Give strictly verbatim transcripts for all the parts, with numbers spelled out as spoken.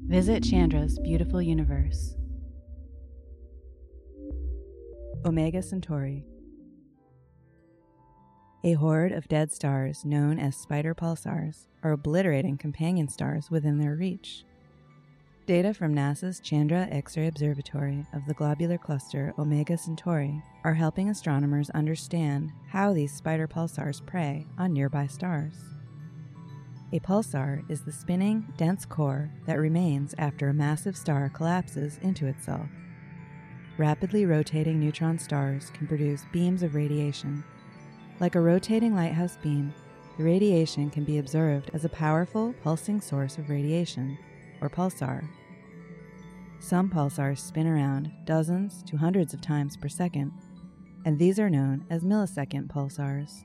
Visit Chandra's beautiful universe. Omega Centauri. A horde of dead stars known as spider pulsars are obliterating companion stars within their reach. Data from NASA's Chandra X-ray Observatory of the globular cluster Omega Centauri are helping astronomers understand how these spider pulsars prey on nearby stars. A pulsar is the spinning, dense core that remains after a massive star collapses into itself. Rapidly rotating neutron stars can produce beams of radiation. Like a rotating lighthouse beam, the radiation can be observed as a powerful pulsing source of radiation, or pulsar. Some pulsars spin around dozens to hundreds of times per second, and these are known as millisecond pulsars.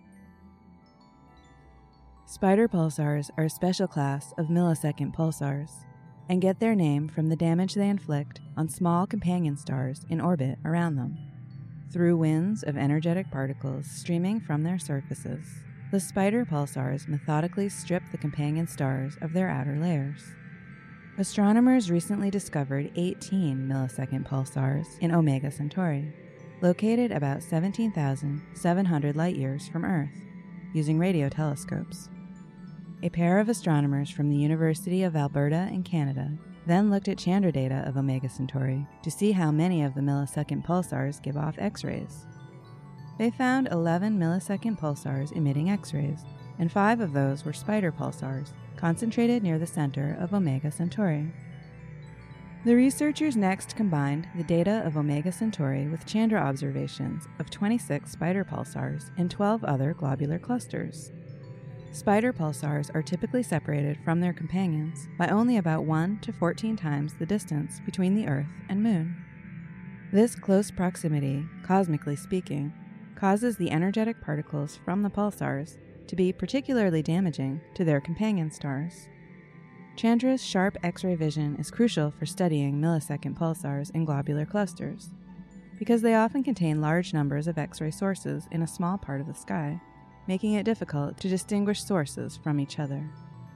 Spider pulsars are a special class of millisecond pulsars, and get their name from the damage they inflict on small companion stars in orbit around them. Through winds of energetic particles streaming from their surfaces, the spider pulsars methodically strip the companion stars of their outer layers. Astronomers recently discovered eighteen millisecond pulsars in Omega Centauri, located about seventeen thousand seven hundred light-years from Earth, using radio telescopes. A pair of astronomers from the University of Alberta in Canada then looked at Chandra data of Omega Centauri to see how many of the millisecond pulsars give off X-rays. They found eleven millisecond pulsars emitting X-rays, and five of those were spider pulsars, concentrated near the center of Omega Centauri. The researchers next combined the data of Omega Centauri with Chandra observations of twenty-six spider pulsars and twelve other globular clusters. Spider pulsars are typically separated from their companions by only about one to fourteen times the distance between the Earth and Moon. This close proximity, cosmically speaking, causes the energetic particles from the pulsars to be particularly damaging to their companion stars. Chandra's sharp X-ray vision is crucial for studying millisecond pulsars in globular clusters, because they often contain large numbers of X-ray sources in a small part of the sky, making it difficult to distinguish sources from each other.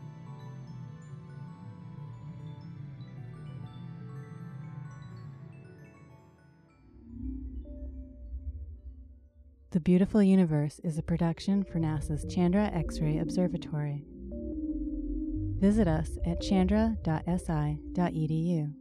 The Beautiful Universe is a production for NASA's Chandra X-ray Observatory. Visit us at chandra dot s i dot e d u.